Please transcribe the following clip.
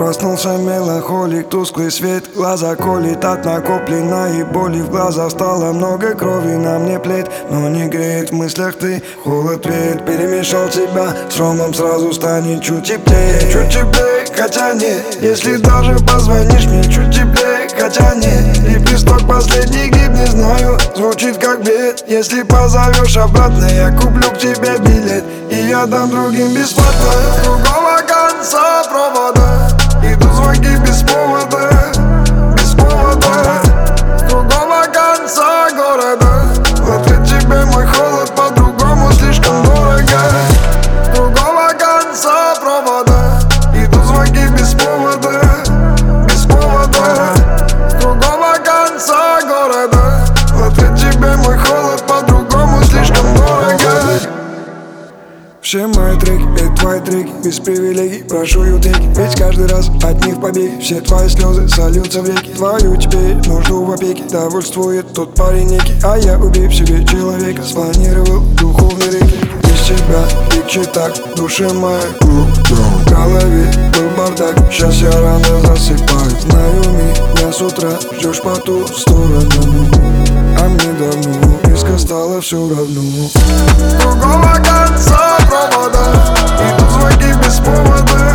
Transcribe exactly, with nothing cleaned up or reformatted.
Проснулся меланхолик, тусклый свет, глаза колет от накопленной боли. В глазах стало много крови, на мне плеть, но не греет в мыслях ты. Холод веет, перемешал тебя с ромом, сразу станет чуть теплее. Чуть теплее, хотя нет, если даже позвонишь мне, чуть теплее, хотя нет. Лепесток последний гибнет, знаю, звучит как бред. Если позовешь обратно, я куплю к тебе билет, и я дам другим бесплатно. С другого конца провода идут звонки без повода, без повода. С другого конца города в ответ тебе мой холод, по-другому слишком дорого. С другого конца провода идут звонки без повода, без повода. С другого конца города в ответ тебе мой холод, по-другому слишком дорого. Все мои треки, это твои треки, без привилегий, прошу ютеки. Ведь каждый раз от них побеги, все твои слезы сольются в реки. Твою теперь нужду в опеке, довольствует тот парень некий. А я, убив себе человека, спланировал духовный реки. Без тебя, легче так, душе моей, в голове был бардак. Сейчас я рано засыпаю, знаю, меня с утра ждешь по ту сторону. А мне давно близко стало все равно. С другого конца провода идут звонки без повода.